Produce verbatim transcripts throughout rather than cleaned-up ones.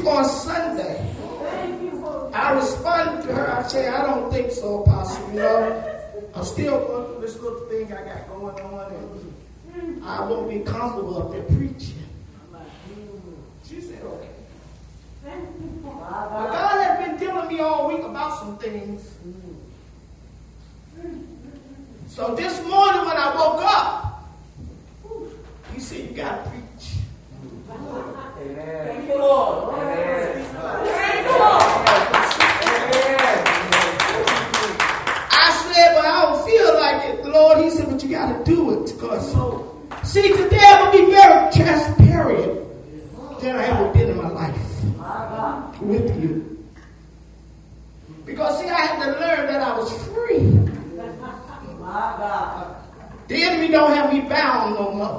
on Sunday. I responded to her. I said, I don't think so, Apostle. You know, I'm still going through this little thing I got going on, and I won't be comfortable up there preaching. She said, okay. But God has been dealing with me all week about some things. So this morning when I woke up, he said, you got to preach. Amen. Thank you, Lord. Amen. Thank you, Lord. I said, but I don't feel like it, Lord. He said, but you got to do it. Because, see, today I'm going to be very transparent than I ever been in my life with you. Because, see, I had to learn that I was free. My God. The enemy don't have me bound no more.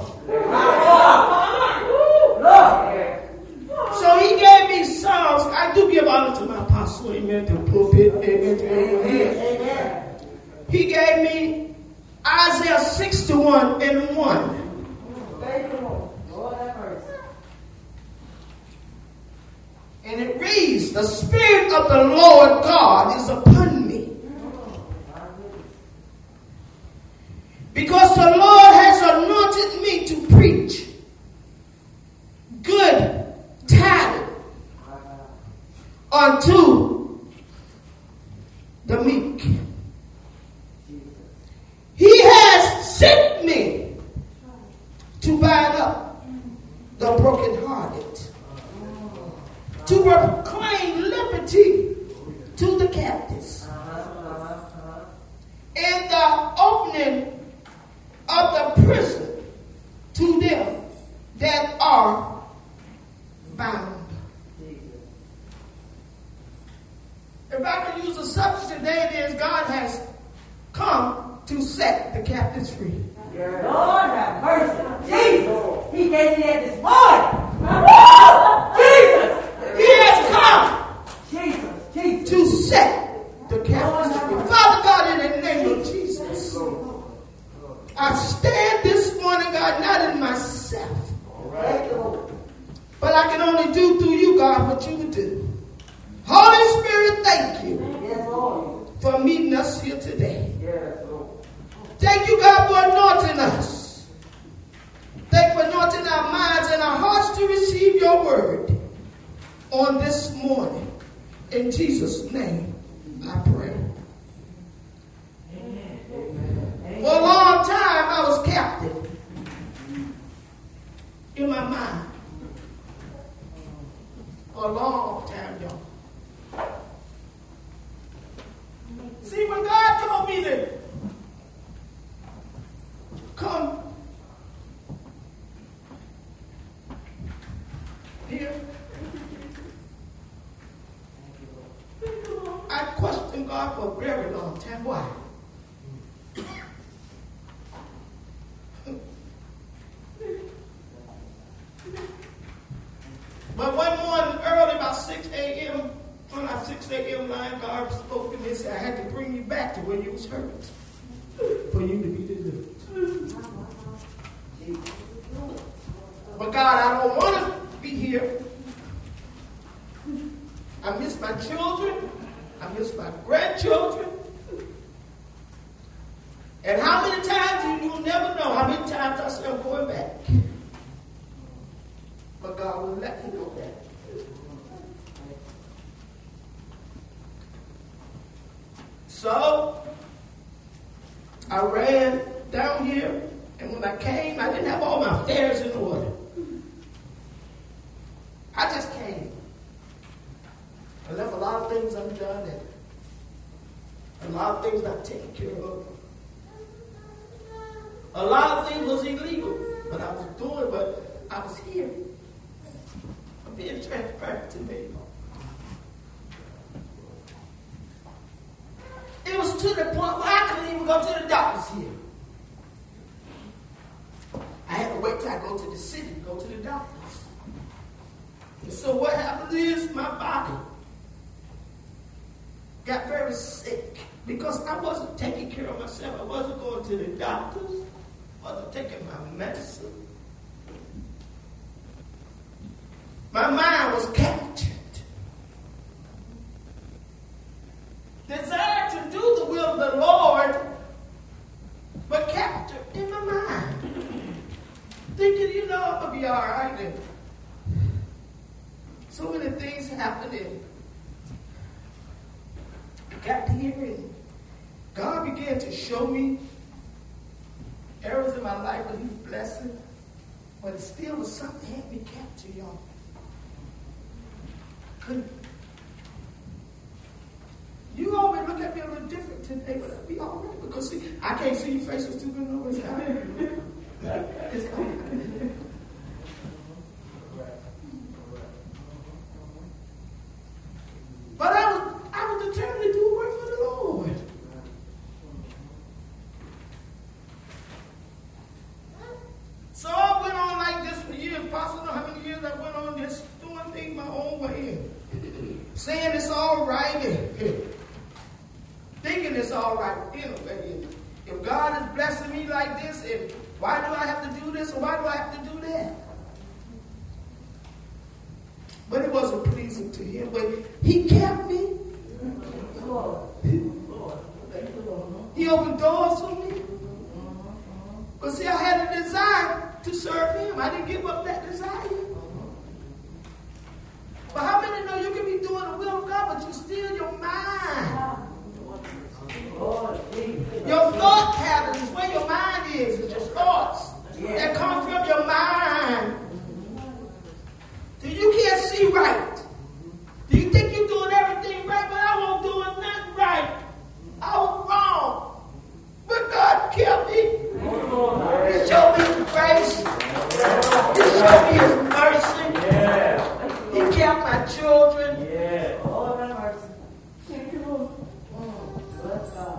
So he gave me songs. I do give honor to my apostle. Amen. To the pulpit. Amen. To everyone here. He gave me Isaiah sixty-one and one. Thank you, Lord. Lord have mercy. And it reads, the Spirit of the Lord God is upon me. Because the Lord has anointed me to preach good tidings unto the meek. He has sent me to bind up the brokenhearted, to proclaim liberty to the captives, and the opening of the prison to them that are bound. If I could use a subject today, it is God has come to set the captives free. Lord have mercy. Jesus. He gave me that this morning. Jesus. He has come Jesus. Jesus. to set the captives free. Father God, in the name of Jesus, I stand this morning, God, not in myself, but I can only do through you, God, what you would do. Holy Spirit, thank you Yes, Lord. for meeting us here today. Yes, Lord. Thank you, God, for anointing us. Thank you for anointing our minds and our hearts to receive your word on this morning. In Jesus' name, I pray. Amen. For a long time, I was captive in my mind. For a long time, y'all. See, when God told me to come here, I questioned God for a very long time. Why? But one morning, early, about six a.m., on our six a.m. line, God spoke to me and said, I had to bring you back to where you was hurt for you to be delivered. But God, I don't want to be here. I miss my children. I miss my grandchildren. And how many times, you, you'll never know how many times I said I'm going back. But God will let me go back. So, I ran down here, and when I came, I didn't have all my affairs in order. I just came. I left a lot of things undone, and a lot of things not taken care of. A lot of things was illegal, but I was doing, but I was here. I'm being transparent today. It was to the point where I couldn't even go to the doctors here. I had to wait till I go to the city to go to the doctors. And so what happened is my body got very sick because I wasn't taking care of myself. I wasn't going to the doctors. I wasn't taking my medicine. My mind was captured so many things happening. I got to hear it. God began to show me areas in my life where He's blessing, but it still was something had me captured, y'all. Couldn't. You always look at me a little different today, but I'll be all right because see, I can't see your faces too good. No, it's happening. It's happening. But I was, I was determined to do work for the Lord. So I went on like this for years. Pastor, know how many years I went on this, doing things my own way, saying it's all right, and thinking it's all right. Anyway, if God is blessing me like this, and why do I have to do this, or why do I have to do that? But it wasn't pleasing to Him. But He kept me. He opened doors for me. But see, I had a desire to serve Him. I didn't give up that desire. But how many know you can be doing the will of God, but you steal your mind? Your thought patterns, where your mind is, is your thoughts that come from your mind. So you can't see right. Do you think you're doing everything right? But I wasn't doing nothing right. I was wrong. But God kept me. He showed me His grace. He showed me His mercy. He kept my children. Lord have mercy. Thank you, Lord. Bless God.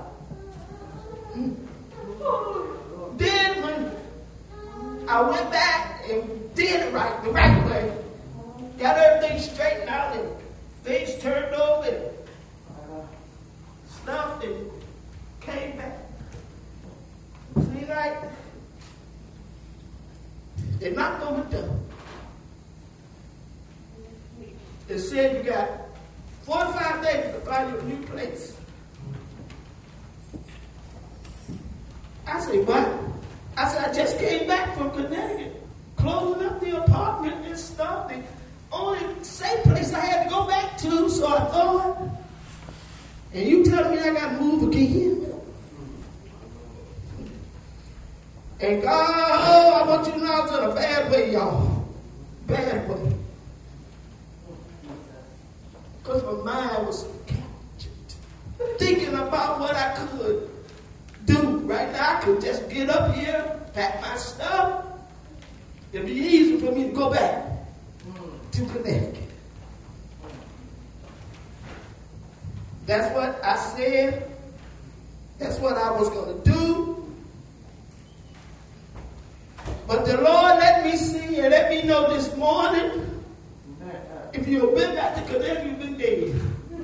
Then when I went back and did it right, the right way, got everything straightened out and things turned over and stuff and came back. See, like, they knocked on the door. They said you got forty-five days to find you a new place. I said, what? I said, I just came back from Connecticut, closing up the apartment and stuff. The only safe place I had to go back to, so I thought, and you telling me I got to move again? And God, oh, I want you to know I was in a bad way, y'all. Bad way. Because my mind was captured. Thinking about what I could do. Right now, I could just get up here, pack my stuff. It'd be easy for me to go back to Connecticut. That's what I said. That's what I was going to do. But the Lord let me see and let me know this morning, if you've been back to Connecticut, you've been dead.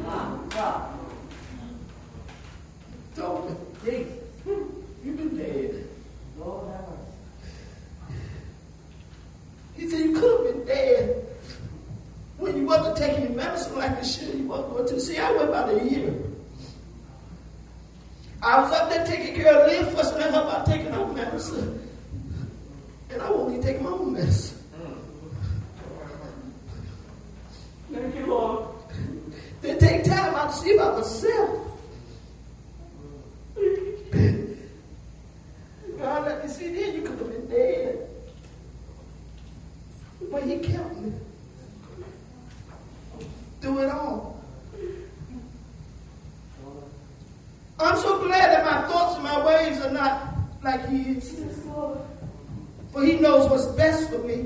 Told me. You've been dead. Lord have mercy. He said you could have been dead when you wasn't taking your medicine like you should. You wasn't going to. See, I went about a year. I was up there taking care of Liv, fussing at her about taking her medicine. And I won't even take my own medicine. Thank you, Lord. They take time out to see about myself. God let me see then you could have been dead. But He kept me. Do it all. I'm so glad that my thoughts and my ways are not like He is. For He knows what's best for me.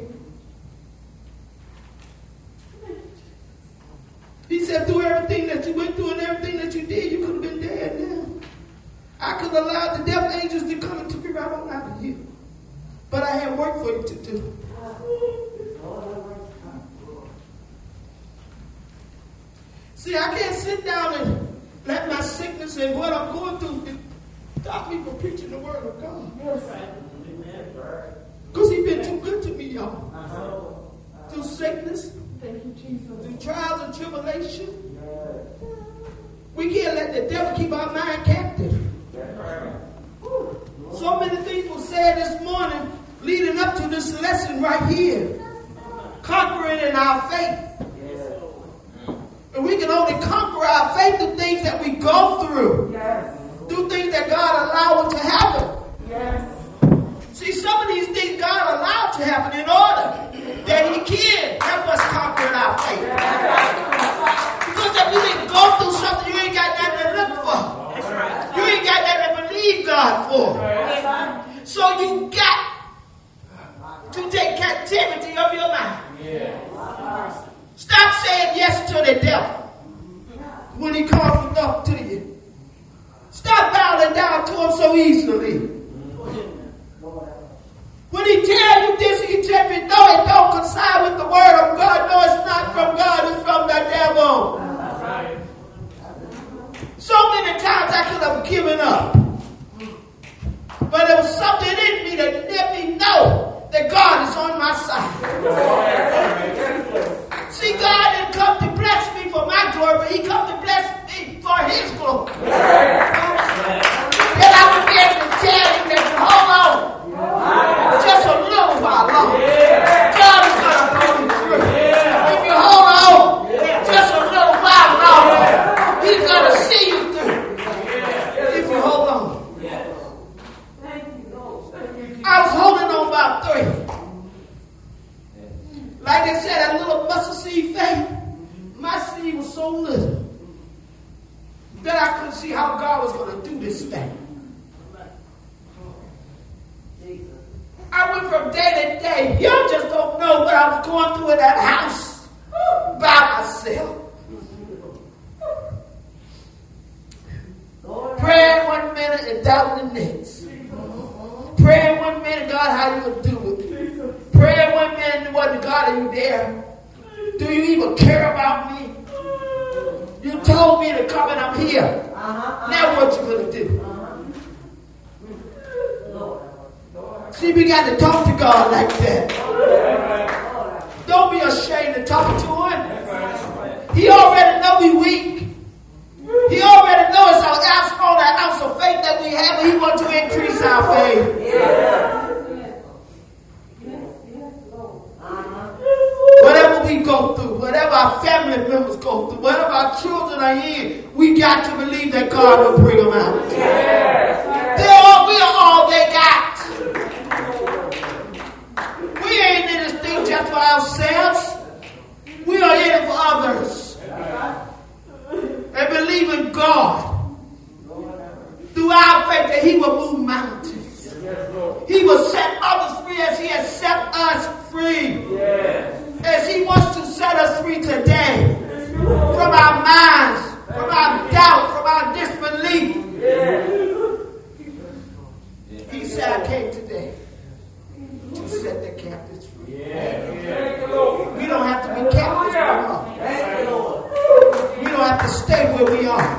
He said through everything that you went through and everything that you did, you could have been dead now. I could have allowed the death angels to come and took you right on out of here. But I had work for you to do. See, I can't sit down and let my sickness and what I'm going through stop me from preaching the word of God. Because He's been too good to me, y'all. Through sickness, Thank you, Jesus. through trials and tribulation. We can't let the devil keep our mind captive. So many things were said this morning leading up to this lesson right here. Conquering in our faith. we can only conquer our faith through things that we go through. Yes. Through things that God allowed to happen. Yes. See, some of these things God allowed to happen in order that He can help us conquer our faith. Because if you didn't go through something, you ain't got nothing to look for. You ain't got nothing to believe God for. So you got to take captivity of your mind. Stop saying yes to the devil when he comes up to you. Stop bowing down to him so easily. When he tells you this, he tells you, no, it don't coincide with the word of God. No, it's not from God, it's from the devil. So many times I could have given up. But there was something in me that let me know that God is on my side. See, God didn't come to bless me for my glory, but He come to bless me for His glory. That I would be able to tell Him that, hold on, just a little while longer. God is going to pull me through. If you hold on, just a little while longer, He's going to see you through. If you hold on. I was holding on by three. Like they said, that little mustard seed faith, my seed was so little that I couldn't see how God was going to do this thing. I went from day to day. Y'all just don't know what I was going through in that house by myself. Praying one minute and doubting the next. Praying one minute, God, how you gonna do it? Praying one minute, what God, are you there? Do you even care about me? You told me to come and I'm here. Uh-huh. Now what you gonna do? Uh-huh. See, we got to talk to God like that. Don't be ashamed to talk to Him. He already know we weak. He already knows our ounce on that ounce of faith that we have, and He wants to increase our faith. Whatever we go through, whatever our family members go through, whatever our children are in, we got to believe that God will bring them out. They're all, we are all they got. We ain't in this thing just for ourselves. We are in it for others. And believe in God through our faith that He will move mountains. He will set others free as He has set us free. As He wants to set us free today from our minds, from our doubt, from our disbelief. He said, I came today to set the captives free. We don't have to be captives anymore. We don't have to stay where we are.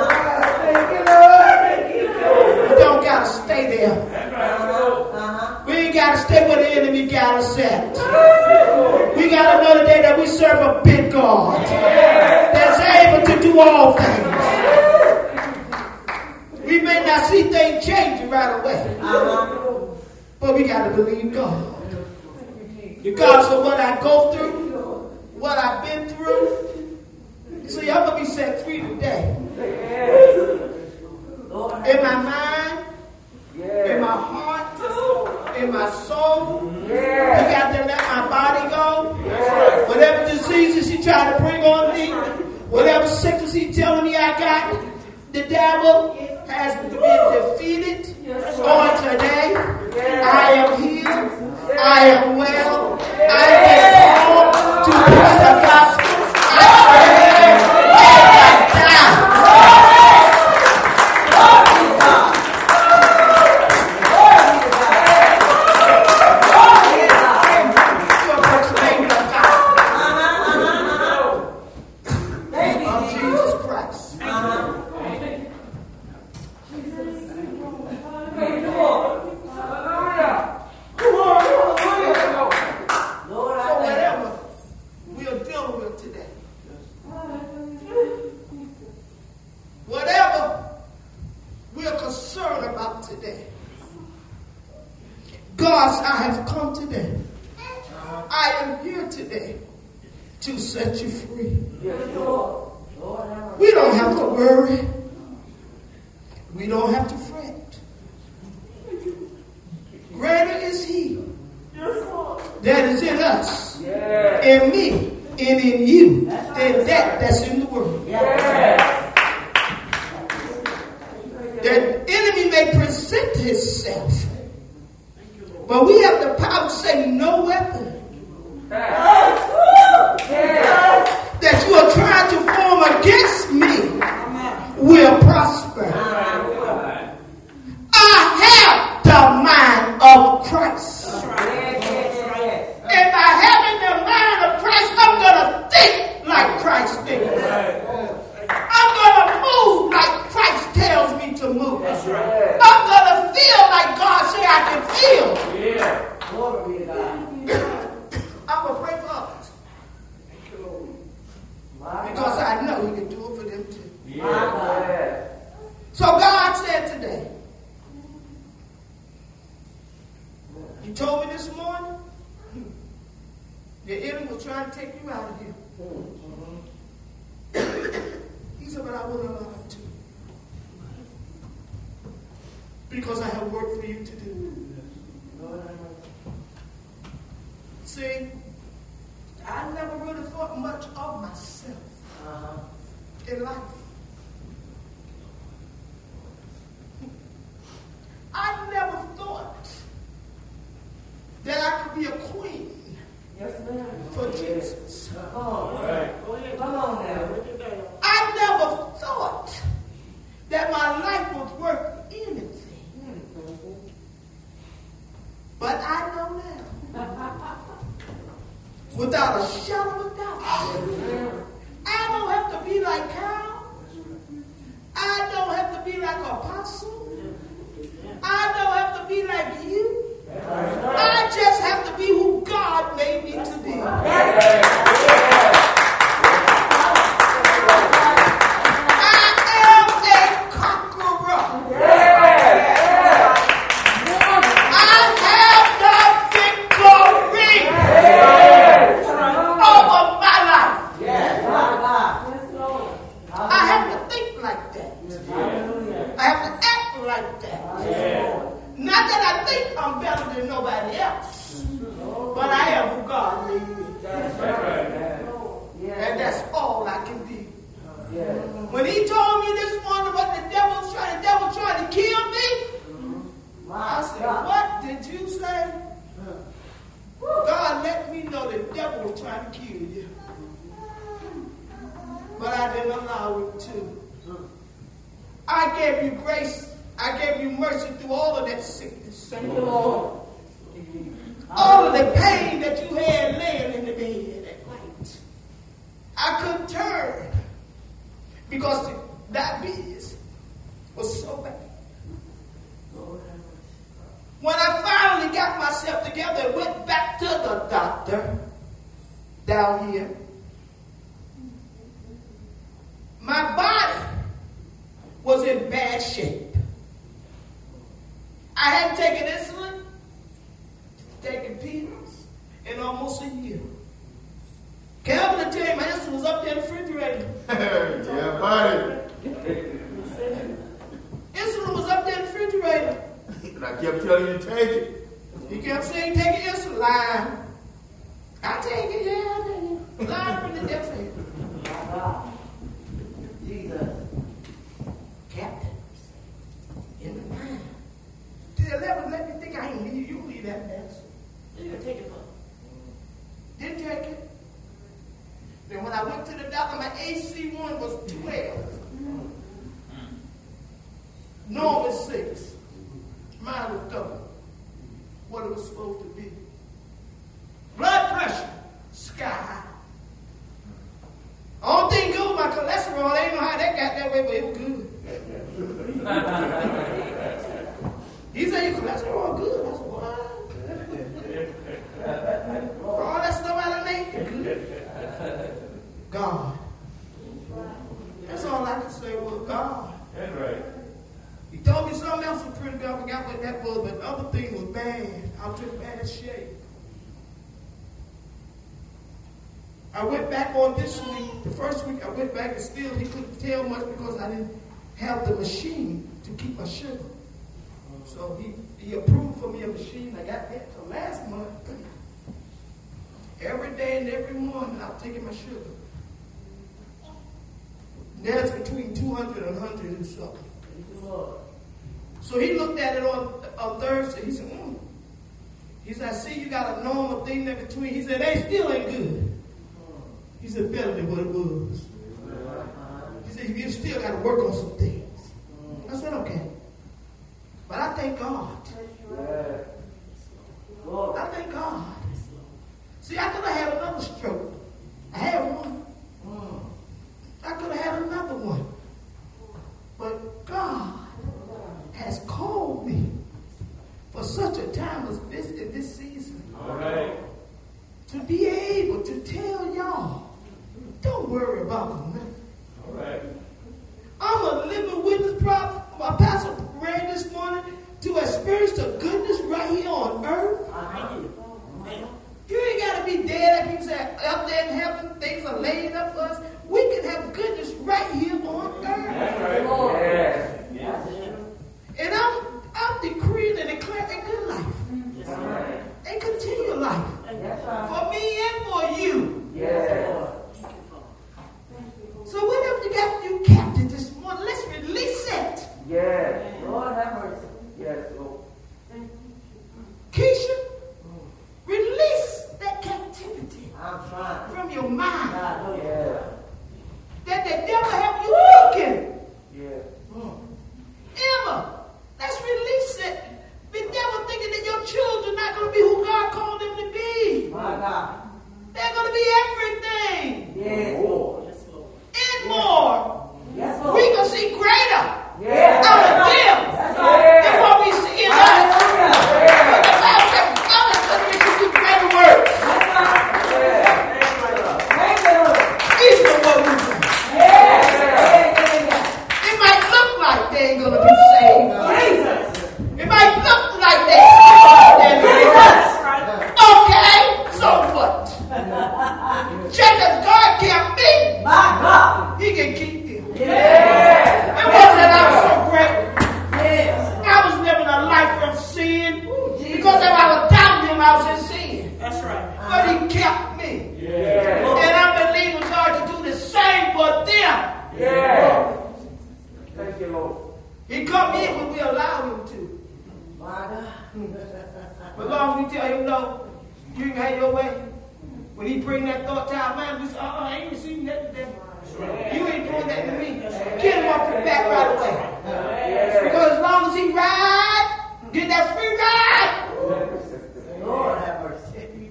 We don't got to stay there. We ain't got to stay where the enemy got us at. We got to know today that we serve a big God that's able to do all things. We may not see things changing right away, but we got to believe God. Regardless of what I go through, what I've been through, see, I'm going to be set free today. In my mind, in my heart, in my soul. You got to let my body go. Whatever diseases He trying to bring on me, whatever sickness He telling me I got, the devil has been defeated on today. I am healed. I am well. I am called to preach the gospel. I am We don't have to worry. We don't have to fret. Greater is he that is in us, in me, and in you, than that that's in the world. The enemy may present himself, but we have the power to say no weapon that you are trying to form against me will prosper. I have the mind of Christ. And by having the mind of Christ, I'm going to think like Christ thinks. I'm going to move like Christ tells me to move. I'm going to feel like God says I can feel. I'm going to pray for others. Because I know he can do it for them too. So God said today, you told me this morning, the enemy was trying to take you out of here. He said, but I wouldn't allow him to. Because I have work for you to do. See, I never really thought much of myself uh-huh. in life. I never thought that I could be a queen. Yes, ma'am. For Jesus. Oh, right. Come on now. I never thought that my life was worth anything. Mm-hmm. But I know now. Without a shadow of a doubt. I don't have to be like Kyle. I don't have to be like Apostle. I don't have to be like you. I just have to be who God made me to be. I am a conqueror. I have the victory over my life. I have to think like that. I have to act like that. Not that I think I'm better than nobody else, but I am who God made me. And that's all I can be. When he told me this morning what the devil's trying, the devil trying to kill me, I said, what did you say? God let me know the devil was trying to kill you. But I didn't allow it to. I gave you grace. I gave you mercy through all of that sickness. Thank you, Lord. All of the pain that you had laying in the bed at night. I couldn't turn because the diabetes was so bad. When I finally got myself together and went back to the doctor down here, my body was in bad shape. I hadn't taken insulin, taken pills in almost a year. Calvin, I tell you, my insulin was up there in the refrigerator. Yeah, buddy. Insulin was up there in the refrigerator. And I kept telling you to take it. He kept saying, take your insulin. Line. I take it, yeah, I take it. Line from the death hand. Jesus. Captain. In the mind. The eleven let me think I ain't leave you leave that mess. You didn't take it for me. Didn't take it. Then when I went to the doctor, my A C one was twelve. Normal is six. Mine was double what it was supposed to be. Blood pressure, sky high. Only thing good with my cholesterol, I ain't know how that got that way, but it was good. He said, your cholesterol good. I said, what? All that stuff out of me? Good. God. That's all I can say was God. That's right. He told me something else was pretty good. I forgot what that was, but the other thing was bad. I was in bad shape. I went back on this week. The first week I went back and still he couldn't tell much because I didn't have the machine to keep my sugar. So he, he approved for me a machine. I got that till last month. Every day and every morning I was taking my sugar. Now it's between two hundred and one hundred and something. So he looked at it on, on Thursday. He said, mm. He said, I see you got a normal thing there between. He said, they still ain't good. He said, better than what it was. He said, you still got to work on some things. I said, okay. But I thank God. I thank God. See, I could have had another stroke. I had one. I could have had another one. But God has called me for such a time as this in this season. All right. To be able to tell y'all, don't worry about nothing. All right. I'm a living witness, prophet. My pastor read this morning to experience the goodness right here on earth. You ain't got to be dead, like people say, up there in heaven, things are laid up for us. We can have goodness right here on earth. That's right. Yeah. Yeah. And I'm, I'm decreeing and declaring a good life. That's right. And continue life. For me and for you. Yeah. So whatever you got, you captive this morning, let's release it. Yeah. Lord have mercy. Yes, Lord. Keisha, release that captivity I'm trying. from your mind. Yeah. That the devil have you looking. Yeah. Emma, let's release it. The devil thinking that your children not going to be who God called them to be. My God. They're going to be everything Yes, Lord. and more. Yes, Lord. We can see greater Yeah. out of them That's than right. what we see in us. Hallelujah. But the Bible says, I'm going to make you do greater works. That's right. Thank you, Lord. These are what we do. Yeah. Yeah, yeah, yeah. It might look like they ain't going to be saved. Jesus. It might look like they ain't Jesus. okay, so what? Check as God kept me, My God. he can keep you. Yeah. It wasn't that I was so great. Yes. I was living a life of sin. Jesus. Because if I was doubting him, I was in sin. That's right. But he kept me. Yeah. And I'm believing God to do the same for them. Yeah. Thank you, Lord. He come in when we allow him to. My God. But long as we tell him no, you can have your way. When he bring that thought to our mind, we say, uh-uh, I ain't receiving that today. You ain't doing that to me. Get him off your back right away. Yeah. Because as long as he ride, get that free ride. Lord have mercy.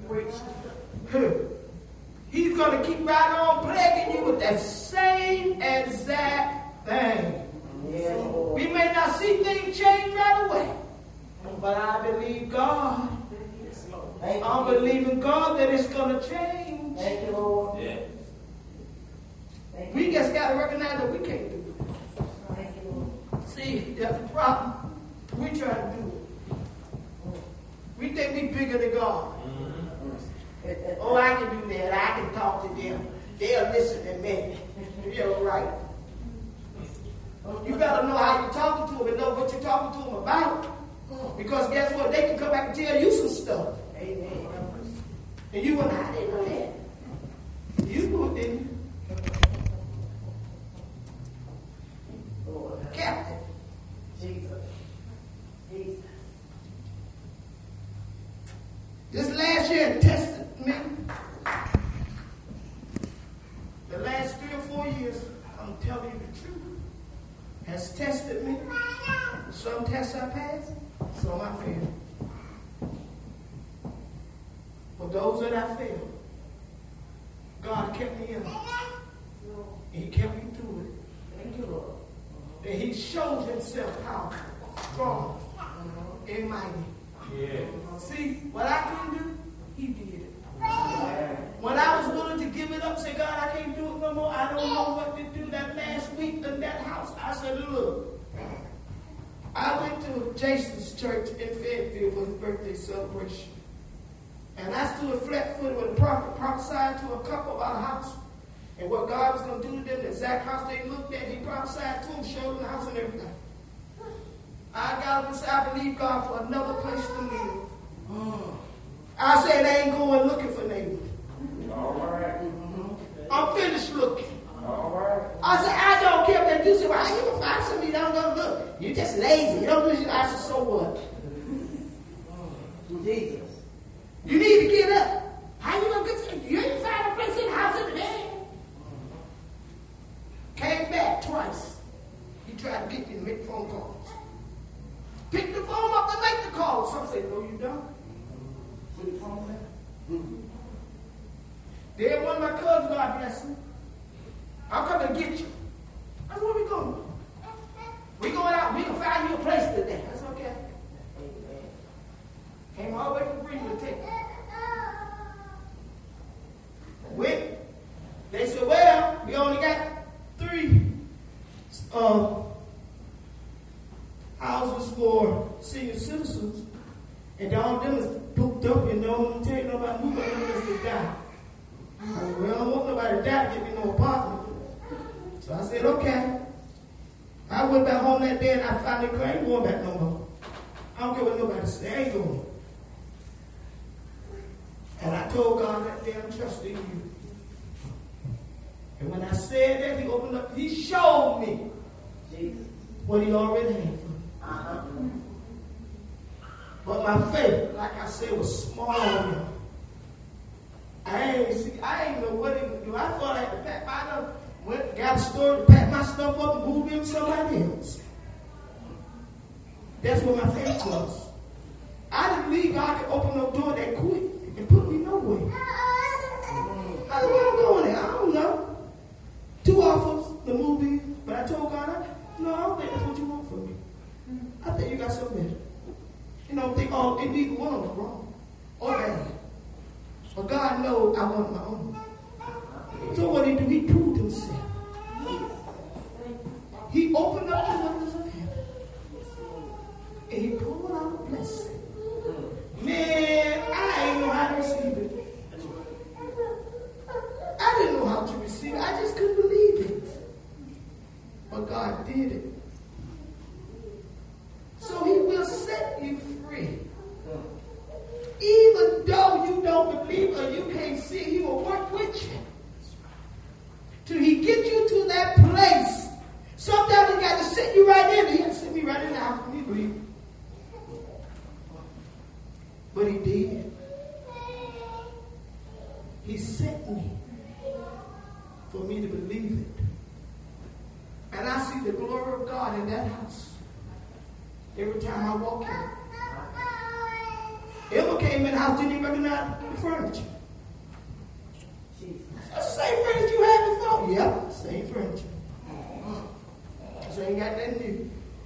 He's going to keep right on plaguing you with that same exact thing. Yes, Lord. We may not see things change right away, but I believe God. Thank you. I'm believing God that it's going to change. Thank you, Lord. Yeah. Thank We you. just got to recognize that we can't do it. Thank you, Lord. See, that's the problem. We try to do it. We think we bigger than God. Oh, I can do that. I can talk to them. They'll listen to me. You're right. You better know how you're talking to them and know what you're talking to them about. Because guess what? They can come back and tell you some stuff. Amen. And you and I didn't know that. You knew it, didn't you? Lord. Captain. Jesus. Jesus. This last year tested me. The last three or four years, I'm telling you the truth, has tested me. Some tests I passed, some I failed. For those that I failed, God kept me in it. And he kept me through it. Thank you, Lord. And he showed himself powerful, strong, and mighty. Yeah. See, what I couldn't do, he did it. When I was willing to give it up, say, God, I can't do it no more. I don't know what to do. That last week in that house, I said, look, I went to Jason's church in Fayetteville for his birthday celebration. And I stood flat-footed when the prophet prophesied to a couple about a house. And what God was going to do to them, the exact house they looked at, he prophesied to them, showed them the house and everything. I got up and said, I believe God for another place to live. Mm. I said, I ain't going looking for neighbors. All right. Mm-hmm. I'm finished looking. All right. I said, I don't care if they do. Say, well, how you going to find somebody you don't go look? You're just lazy. You don't do this. I said, so what? Jesus. You need to get up. How you going to get to, you ain't find a place in the house in the day. Came back twice. He tried to get me to make phone calls. Pick the phone up and make the call. Some say, no, you don't. Put the phone down. Mm-hmm. Then one of my cousins, God bless him, I'll come and get you. I said, where we going? We going out. We can find you a place today. That's okay. Came all the way from Greenville to take it. Went. They said, well, we only got three uh, houses for senior citizens, and all of them is booked up, and don't tell you nobody moving unless they die. I said, well, I don't want nobody to die to get me no apartment. So I said, okay. I went back home that day, and I finally cried, I ain't going back no more. I don't care what nobody says, I ain't going. And I told God that day, I'm trusting you. And when I said that, he opened up, he showed me Jesus. What he already had for me. Uh-huh. But my faith, like I said, was small. I ain't see, I ain't know what he would do. I thought I had to pack my stuff, went, got a store to pack my stuff up and move in with somebody else. That's what my faith was. I didn't believe God could open no door that quick and put me nowhere. I said, where I'm going there? I don't know. Two offers, the movie, but I told God, no, I don't think that's what you want from me. I think you got something better. You know, think, oh, it neither one of them wrong or bad. But God knows I want my own. So what he do? He proved himself. He opened up the windows of heaven. And he poured out a blessing. Man, I ain't know how to receive it. I didn't know how to receive it. I just couldn't believe it. But God did it. So he will set you free. Even though you don't believe or you can't see, he will work with you. Till he get you to that place. Sometimes he got to sit you right in. He got to sit me right in the house for me to believe. But he did. He sent me for me to believe it. And I see the glory of God in that house every time I walk in. Emma came in the house, didn't even recognize the furniture. That's the same furniture you had before. Yeah, same furniture. So ain't got nothing new.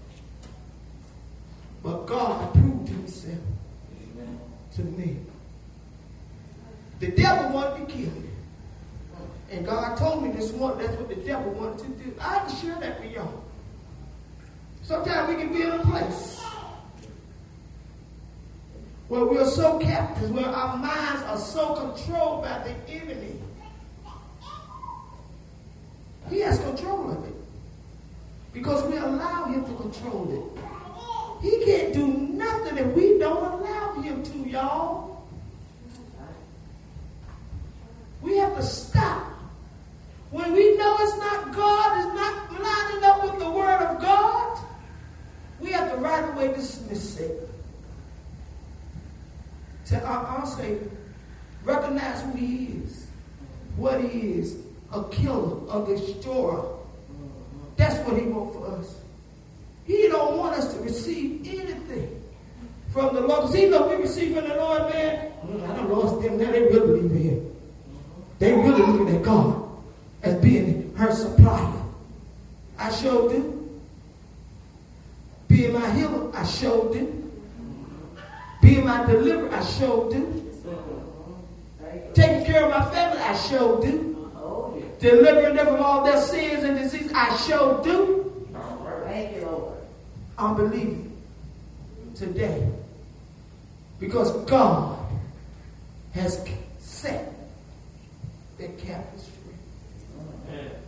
But God proved himself to me. The devil wanted to kill me. And God told me this morning that's what the devil wanted to do. I have to share that with y'all. Sometimes we can be in a place where we are so captive, where our minds are so controlled by the enemy. He has control of it. Because we allow him to control it. He can't do nothing if we don't allow him to, y'all. We have to stop. When we know it's not God, it's not lining up with the word of God, we have to right away dismiss it. To our, our Savior, recognize who he is, what he is, a killer, a destroyer. That's what he wants for us. He don't want us to receive anything from the Lord. Because he know we receive from the Lord, man. I don't lost them now. They really believe in him. They really looking at God as being her supplier. I showed them. Being my healer, I showed them. Being my deliverer, I showed them. Taking care of my family, I showed them. Delivering them from all their sins and disease, I showed them. Thank you, Lord. I'm believing today because God has set the captives free.